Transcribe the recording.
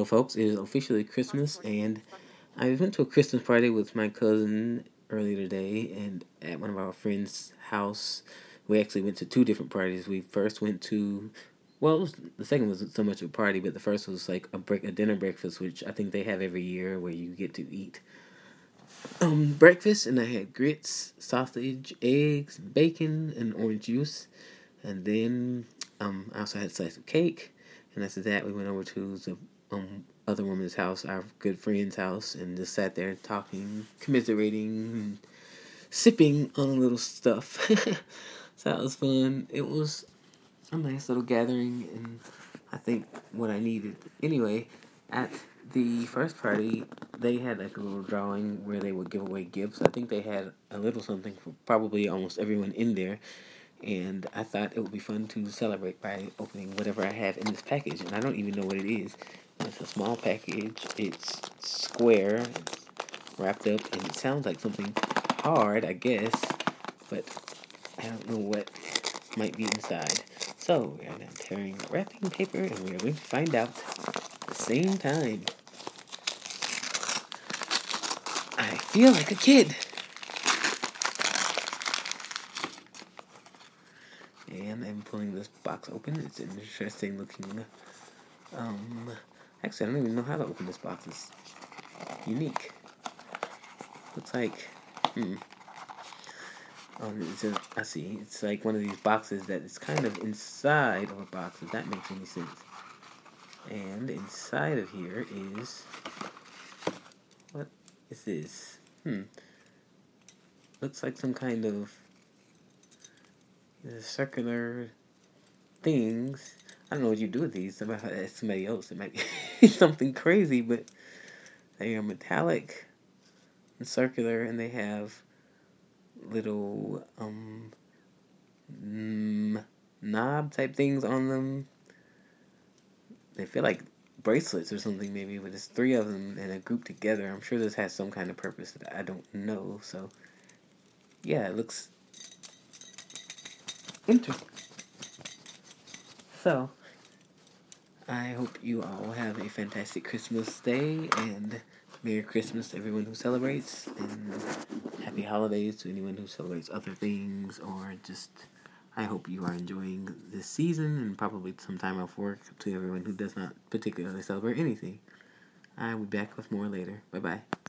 Hello, folks. It is officially Christmas, and I went to a Christmas party with my cousin earlier today, and at one of our friends' house. We actually went to two different parties. We first went to, well, the second wasn't so much a party, but the first was like a dinner breakfast, which I think they have every year, where you get to eat breakfast, and I had grits, sausage, eggs, bacon, and orange juice, and then I also had a slice of cake. And after that, we went over to the other woman's house, our good friend's house, and just sat there talking, commiserating, and sipping on a little stuff. So that was fun. It was a nice little gathering, and I think what I needed. Anyway, at the first party, they had like a little drawing where they would give away gifts. I think they had a little something for probably almost everyone in there, and I thought it would be fun to celebrate by opening whatever I have in this package, and I don't even know what it is. It's a small package. It's square. It's wrapped up, and it sounds like something hard, I guess, but I don't know what might be inside. So we are now tearing wrapping paper, and we are going to find out at the same time. I feel like a kid. And I'm pulling this box open. It's an interesting looking. Actually, I don't even know how to open this box. It's unique. Looks like, I see. It's like one of these boxes that is kind of inside of a box, if that makes any sense. And inside of here is, what is this? Looks like some kind of circular things. I don't know what you do with these. Somebody else. It might be something crazy, but they are metallic and circular, and they have little knob type things on them. They feel like bracelets or something, maybe, but it's three of them and a group together. I'm sure this has some kind of purpose that I don't know. So yeah, it looks interesting. So I hope you all have a fantastic Christmas day, and Merry Christmas to everyone who celebrates, and Happy Holidays to anyone who celebrates other things, or just, I hope you are enjoying this season, and probably some time off work to everyone who does not particularly celebrate anything. I will be back with more later. Bye-bye.